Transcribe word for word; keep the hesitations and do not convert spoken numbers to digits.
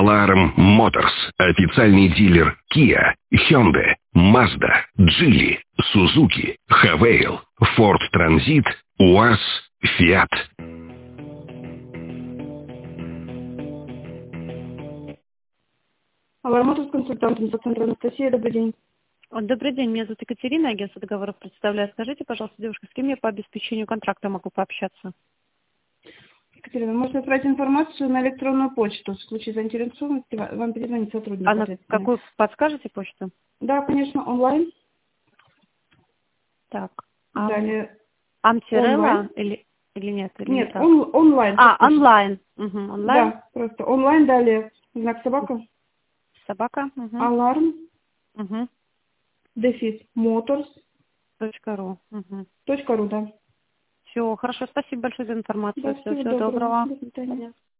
Alarm Motors. Официальный дилер Kia, Hyundai, Mazda, Geely, Suzuki, Havail, Ford Transit, УАЗ, Fiat. Alarm Motors, консультант, центр Анастасия, добрый день. Добрый день, меня зовут Екатерина, агентство договоров представляю. Скажите, пожалуйста, девушка, с кем я по обеспечению контракта могу пообщаться? Екатерина, можно отправить информацию на электронную почту. В случае заинтересованности вам перезвонит сотрудник. А на какую подскажете почту? Да, конечно, онлайн. Так. Ам... Далее. Амтирелла или, или нет? Или нет, не он, онлайн. А, онлайн. Угу, онлайн. Да, просто онлайн, далее знак собака. Собака. Угу. Alarm. Угу. Дефис. Motors. Точка ру. Угу. Точка ру, да. Все, хорошо, спасибо большое за информацию. Да, Все, всего всего доброго. доброго. До свидания.